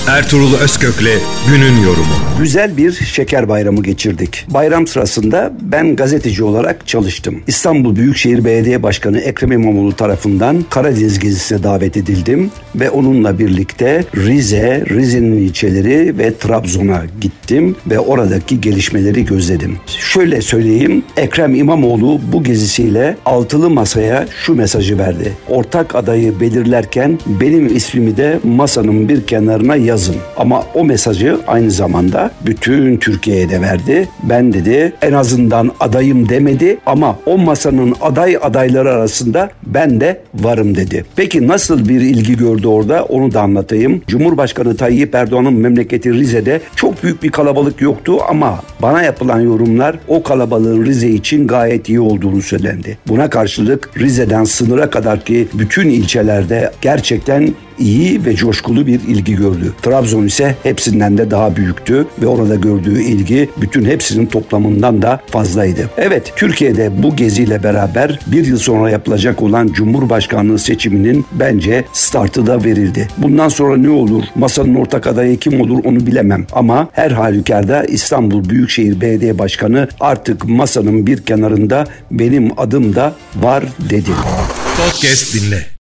Ertuğrul Özkök'le günün yorumu. Güzel bir şeker bayramı geçirdik. Bayram sırasında ben gazeteci olarak çalıştım. İstanbul Büyükşehir Belediye Başkanı Ekrem İmamoğlu tarafından Karadeniz gezisine davet edildim ve onunla birlikte Rize'nin ilçeleri ve Trabzon'a gittim ve oradaki gelişmeleri gözledim. Şöyle söyleyeyim, Ekrem İmamoğlu bu gezisiyle altılı masaya şu mesajı verdi. Ortak adayı belirlerken benim ismimi de masanın bir kenarına yazın. Ama o mesajı aynı zamanda bütün Türkiye'ye de verdi. Ben dedi en azından adayım demedi ama o masanın adayları arasında ben de varım dedi. Peki nasıl bir ilgi gördü orada, onu da anlatayım. Cumhurbaşkanı Tayyip Erdoğan'ın memleketi Rize'de çok büyük bir kalabalık yoktu ama bana yapılan yorumlar o kalabalığın Rize için gayet iyi olduğunu söylendi. Buna karşılık Rize'den sınıra kadar ki bütün ilçelerde gerçekten iyi ve coşkulu bir ilgi gördü. Trabzon ise hepsinden de daha büyüktü ve orada gördüğü ilgi bütün hepsinin toplamından da fazlaydı. Evet, Türkiye'de bu geziyle beraber bir yıl sonra yapılacak olan Cumhurbaşkanlığı seçiminin bence startı da verildi. Bundan sonra ne olur, masanın ortak adayı kim olur onu bilemem ama her halükarda İstanbul Büyükşehir Belediye Başkanı artık masanın bir kenarında benim adım da var dedi. Podcast dinle.